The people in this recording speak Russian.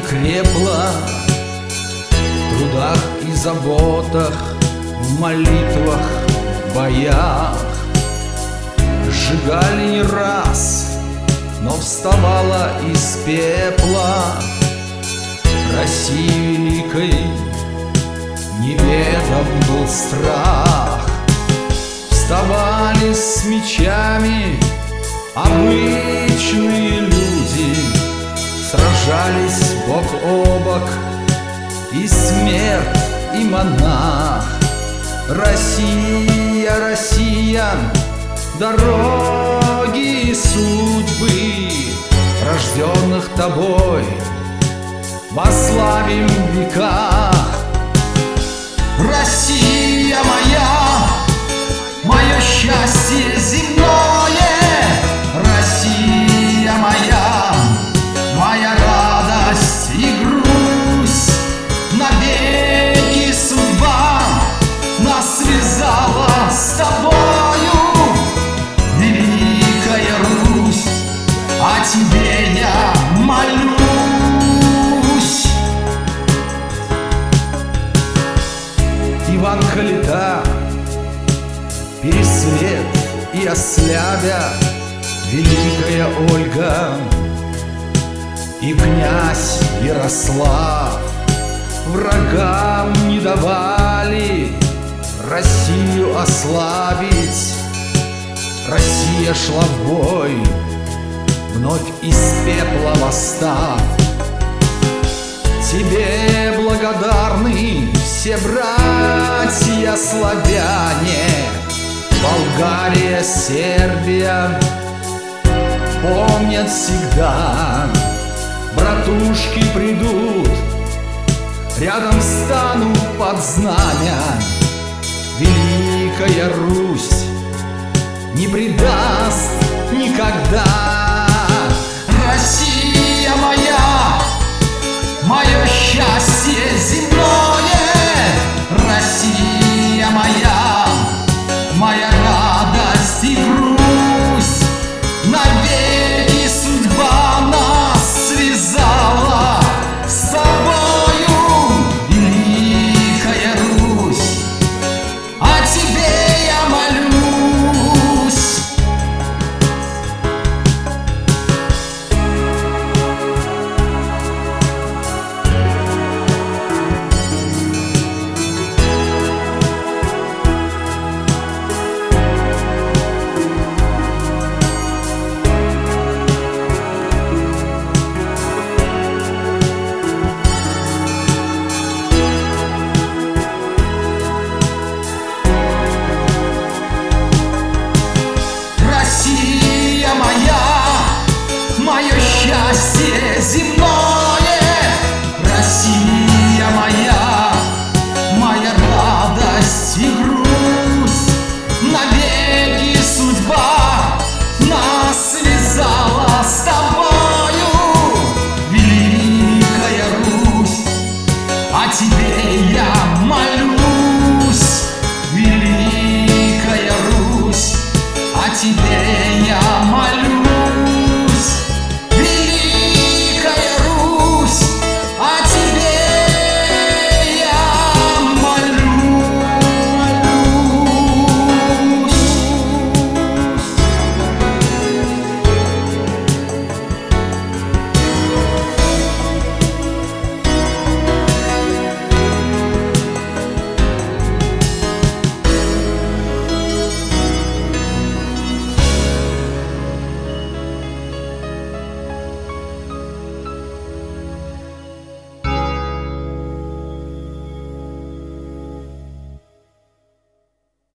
крепла в трудах и заботах, в молитвах, в боях. Сжигали не раз, но вставала из пепла. России великой неведом был страх. Вставали с мечами обычные люди, сражались бок о бок и смерть, и монах. Россия, Россия, дороги и судьбы, рожденных тобой вославим в веках. Россия моя, мое счастье земное, Россия моя, моя радость и грусть. Навеки судьба нас связала с тобою, Великая Русь, о тебе я молюсь. Иван Калита, Пересвет и Ослябя, Великая Ольга и князь Ярослав врагам не давали Россию ослабить. Россия шла в бой, вновь из пепла восстав. Тебе благодарны все братья славяне, Болгария, Сербия помнят всегда. Братушки придут, рядом станут под знамя. Великая Русь не предаст никогда. Россия моя, мое счастье земное, Россия моя, моя радость и грусть навек.